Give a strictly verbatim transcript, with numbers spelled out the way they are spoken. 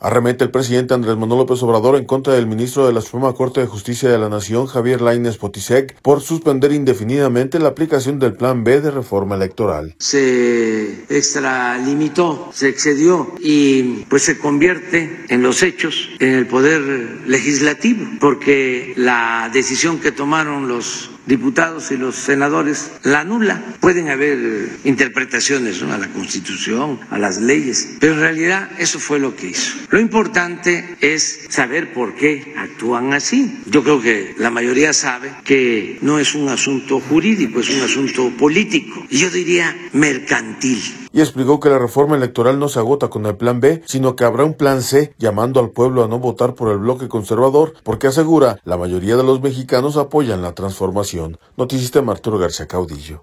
Arremete el presidente Andrés Manuel López Obrador en contra del ministro de la Suprema Corte de Justicia de la Nación, Javier Lainez Potisek, por suspender indefinidamente la aplicación del Plan B de reforma electoral. Se extralimitó, se excedió y pues se convierte en los hechos en el poder legislativo, porque la decisión que tomaron los diputados y los senadores la anula. Pueden haber interpretaciones, ¿no?, a la Constitución, a las leyes, pero en realidad eso fue lo que hizo. Lo importante es saber por qué actúan así. Yo creo que la mayoría sabe que no es un asunto jurídico, es un asunto político, y yo diría mercantil. Y explicó que la reforma electoral no se agota con el Plan B, sino que habrá un Plan C, llamando al pueblo a no votar por el bloque conservador, porque asegura la mayoría de los mexicanos apoyan la transformación. Noticista Arturo García Caudillo.